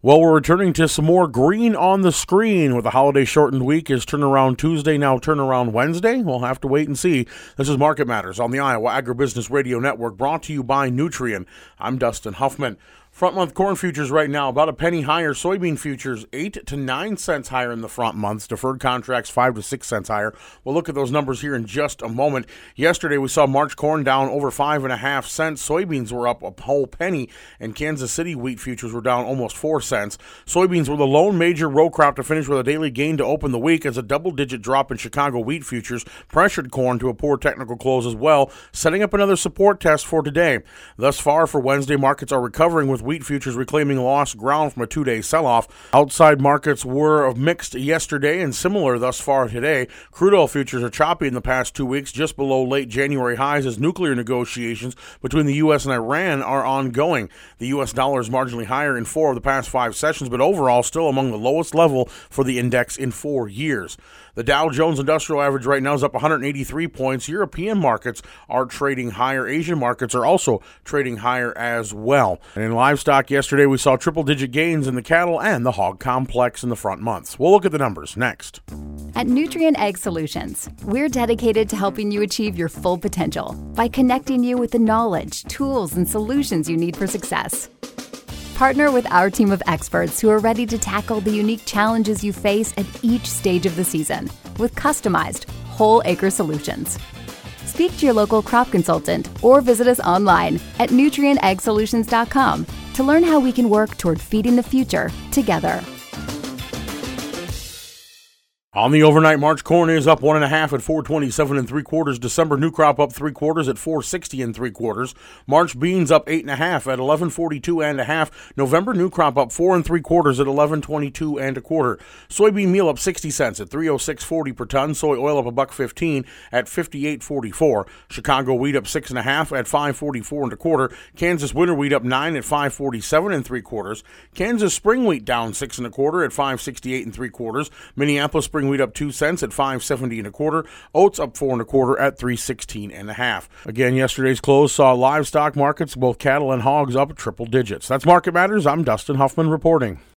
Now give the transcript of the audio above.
Well, we're returning to some more green on the screen with the holiday shortened week. Is turnaround Tuesday now turnaround Wednesday? We'll have to wait and see. This is Market Matters on the Iowa Agribusiness Radio Network, brought to you by Nutrien. I'm Dustin Huffman. Front month corn futures right now about a penny higher. Soybean futures 8 to 9 cents higher in the front months. Deferred contracts 5 to 6 cents higher. We'll look at those numbers here in just a moment. Yesterday we saw March corn down over 5.5 cents. Soybeans were up a whole penny, and Kansas City wheat futures were down almost 4 cents. Soybeans were the lone major row crop to finish with a daily gain to open the week, as a double-digit drop in Chicago wheat futures pressured corn to a poor technical close as well, setting up another support test for today. Thus far for Wednesday, markets are recovering, with wheat futures reclaiming lost ground from a two-day sell-off. Outside markets were mixed yesterday and similar thus far today. Crude oil futures are choppy in the past 2 weeks, just below late January highs, as nuclear negotiations between the U.S. and Iran are ongoing. The U.S. dollar is marginally higher in 4 of the past 5 sessions, but overall still among the lowest level for the index in 4 years. The Dow Jones Industrial Average right now is up 183 points. European markets are trading higher. Asian markets are also trading higher as well. And in livestock yesterday, we saw triple-digit gains in the cattle and the hog complex in the front months. We'll look at the numbers next. At Nutrien Egg Solutions, we're dedicated to helping you achieve your full potential by connecting you with the knowledge, tools, and solutions you need for success. Partner with our team of experts who are ready to tackle the unique challenges you face at each stage of the season with customized, whole-acre solutions. Speak to your local crop consultant or visit us online at nutrieneggssolutions.com to learn how we can work toward feeding the future together. On the overnight, March corn is up 1.5 at 427 3/4. December new crop up 3/4 at 460 3/4. March beans up 8.5 at 1142 1/2. November new crop up 4 3/4 at 1122 1/4. Soybean meal up 60 cents at 306.40 per ton. Soy oil up $1.15 at 58.44. Chicago wheat up 6.5 at 544 1/4. Kansas winter wheat up 9 at 547 3/4. Kansas spring wheat down 6 1/4 at 568 3/4. Minneapolis spring wheat up 2 cents at 570 1/4. Oats up 4 1/4 at 316 1/2. Again, yesterday's close saw livestock markets, both cattle and hogs, up triple digits. That's Market Matters. I'm Dustin Huffman reporting.